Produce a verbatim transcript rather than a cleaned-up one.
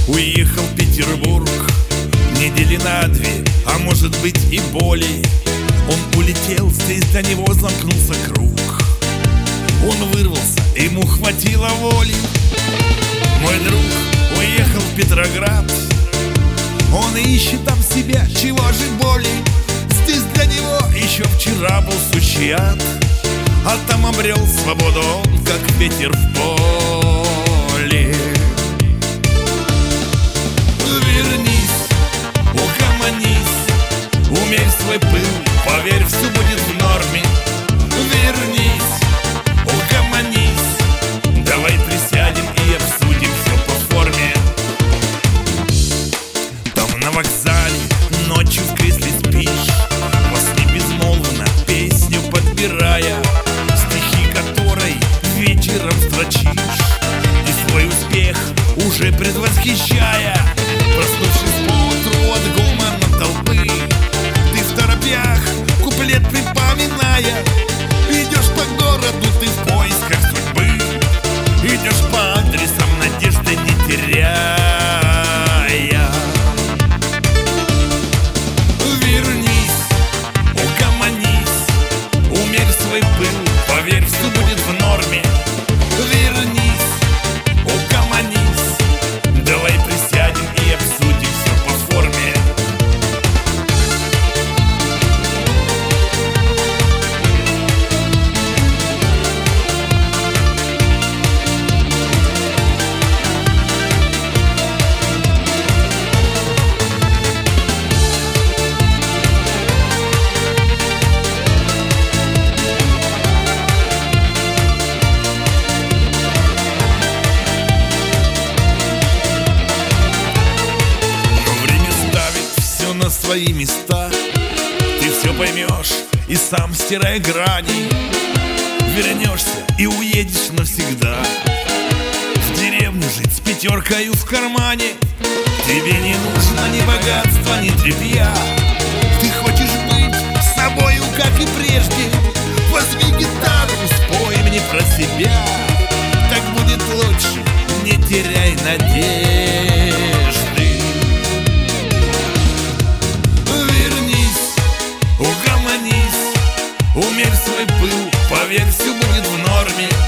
Уехал в Петербург недели на две, а может быть и более. Он улетел, здесь для него замкнулся круг. Он вырвался, ему хватило воли. Мой друг уехал в Петроград. Он ищет там себя, чего же более. Здесь для него еще вчера был сучий ад, а там обрел свободу он, как ветер в поле. Вернись, угомонись, умерь свой пыл, поверь, все будет в норме. Вернись, угомонись, давай присядем и обсудим все по форме. Там на вокзале ночью в кресле спишь, во сне безмолвно песню подбирая, стихи которой вечером строчишь, и свой успех уже предвосхищая. Проснувшись поутру от гомона толпы, ты в торопях куплет припоминая. Идешь по городу ты в поисках судьбы, идешь по адресам надежды не теряя. Вернись, угомонись, умерь свой пыл, поверь, все будет в норме. Вернись, угомонись, давай присядем и обсудим все по форме. На свои места ты все поймешь и сам стирай грани. Вернешься и уедешь навсегда в деревню жить с пятеркою в кармане. Тебе не нужно ни богатства, ни тряпья. Ты хочешь быть собою, как и прежде. Возьми гитару, спой мне про себя. Так будет лучше, не теряй надежды. Умерь свой пыл, поверь, все будет в норме.